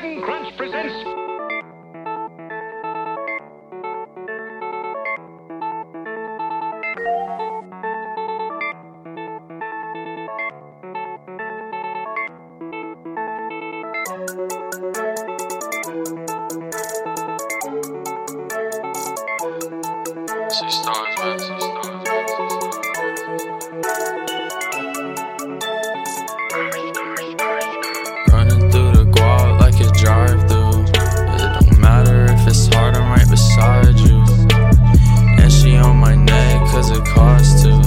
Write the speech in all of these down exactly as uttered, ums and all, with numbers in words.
Captain Crunch presents... Six stars, man. Six stars, man. Running through the guap like a drive-through. It don't matter if it's hard, I'm right beside you. And she on my neck cause it costs to.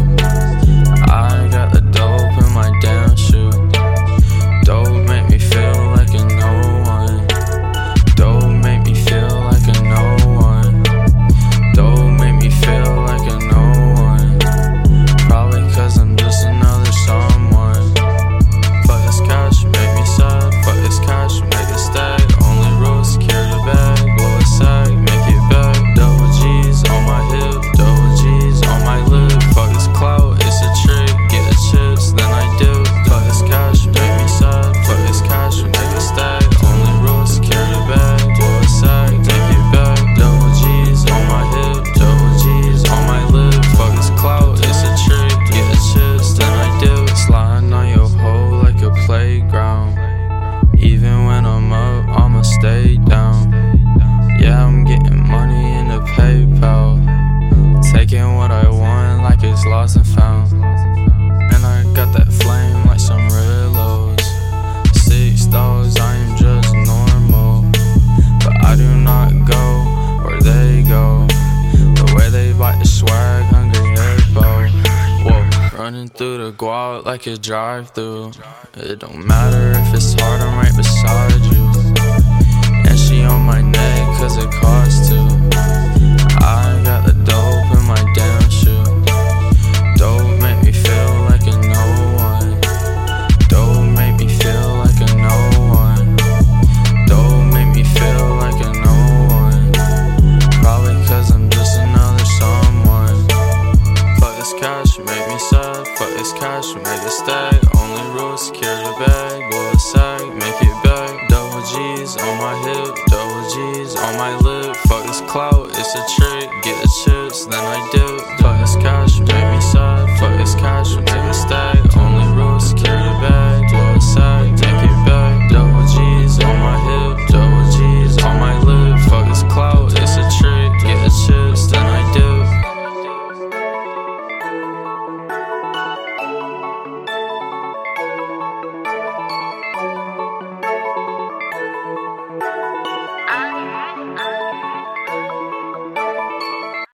I got the dope in my damn shoe. Dope make me feel like a no one. Dope make me feel like a no one. Dope make me feel like a no one. Probably cause I'm just another someone. Fuck this cash, make me sad. Fuck this cash, make it stay. Only rules, carry the bag. Blow a sack, make it back. Double G's on my hip, double G's on my lip. Fuck this clout, it's a trick. Get the chips, then I do. Fuck this cash, make me sad. Fuck this cash, make it stay. Only rules, carry the bag. Blow a sack, make it back. Double G's on my hip, double G's on my lip. Fuck this clout, it's a trick. Get the chips, then I do. Sliding on your hoe like a playground. Even when I'm up, I'ma stay down. Yeah, I'm getting money in the PayPal. Taking what I want like it's lost and found. And I got that flame like some Rillos. Six dogs, I am just normal. But I do not go where they go. The way they bite the swag, hungry hippo. Whoa, running through the guap like a drive-through. It don't matter if it's hard, I'm right beside you. And she on my neck cause it costs to. I got the dope in my damn shoe. Dope make me feel like a no one. Dope make me feel like a no one. Dope make me feel like a no one. Probably cause I'm just another someone. Fuck this cash, make me sad. Fuck this cash, make it stay. Only rules, carry the bag. Blow a sack, make it back. Double G's on my hip, double G's on my lip. Fuck this clout, it's a trick. Get the chips, then I do.